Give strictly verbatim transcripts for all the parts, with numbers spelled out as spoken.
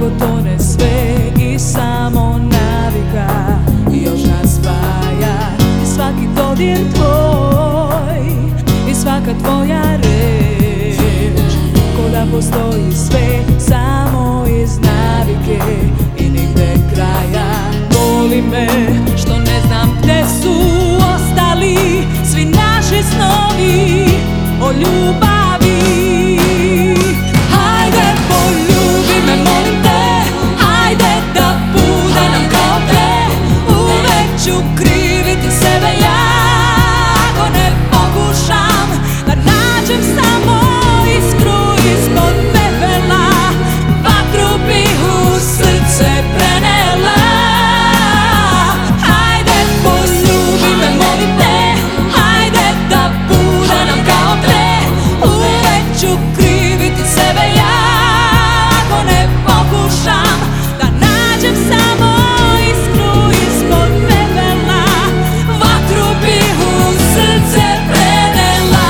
Kako tone sve i samo navika još nas spaja. I svaki dodir tvoj i svaka tvoja reč, ko da postoji sve samo iz navike i nigde kraja. Boli me što ne znam gde su ostali svi naši snovi o ljubavi. Hajde poljubi me, molim te, hajde da bude nam kao pre. Uvek ću kriviti sebe ja ako ne pokušam da nađem samo iskru ispod pepela. Vatru bih u srce prenela. Hajde poljubi me, molim te, hajde da bude nam kao pre. Uvek ću kriviti sebe ja ako ne pokušam da nađem samo iskru ispod pepela. Vatru bih u srce prenela.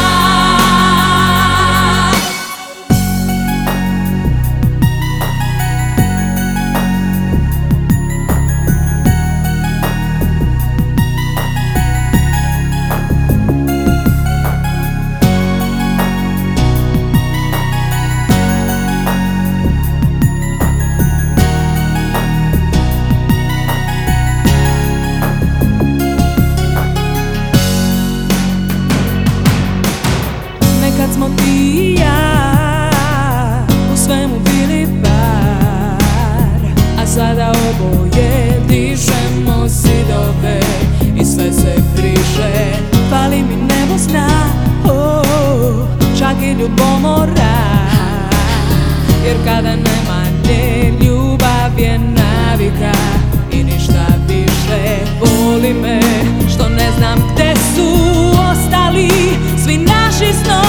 Nekad smo ti i ja u svemu bili par, a sada oboje dišemo zidove i sve se briše. Fali mi nebo sna, oh, čak i ljubomora, jer kada nema nje ljubav je navika i ništa više. Boli me što ne znam gde su ostali svi naši snovi